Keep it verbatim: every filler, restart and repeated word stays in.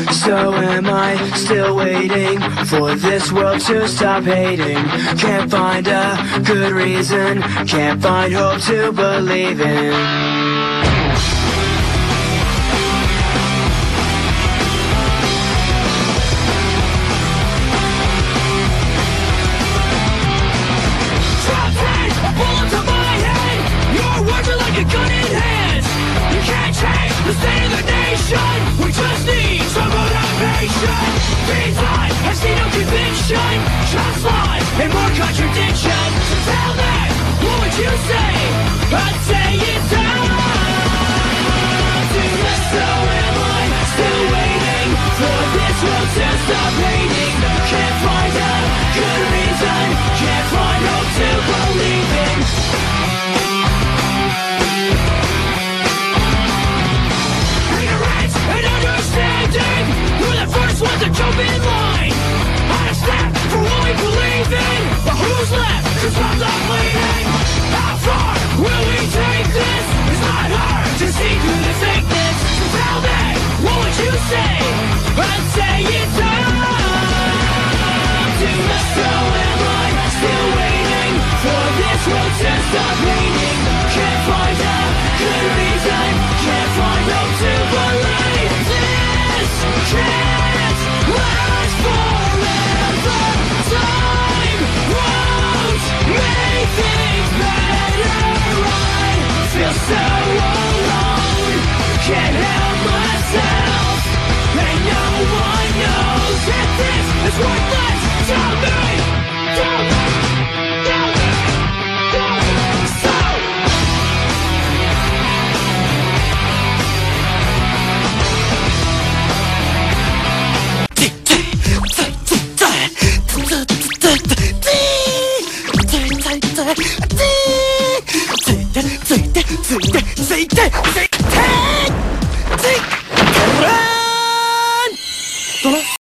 So am I, still waiting for this world to stop hating. Can't find a good reason, can't find hope to believe in. Like a gun in hand, you can't change the state of the nation. We just need some motivation. These lies, I see no conviction, just lies and more contradiction. So tell me, what would you say? I'd say it's time to let. So am I still waiting for this world to stop hating? Can't find a good reason, can't find hope to believe in. Want to jump in line, on a step for what we believe in. But who's left to stop the bleeding? How far will we take this? It's not hard to see through the fakeness. So tell me, what would you say? I'd say it's time to let. So am I still waiting for this world to stop hating? Can't find a good reason, can't find hope to believe this. Can't last forever. Time won't make things better. I feel so alone, can't help myself, and no one knows that this is worthless to me. To me, to me, to me. So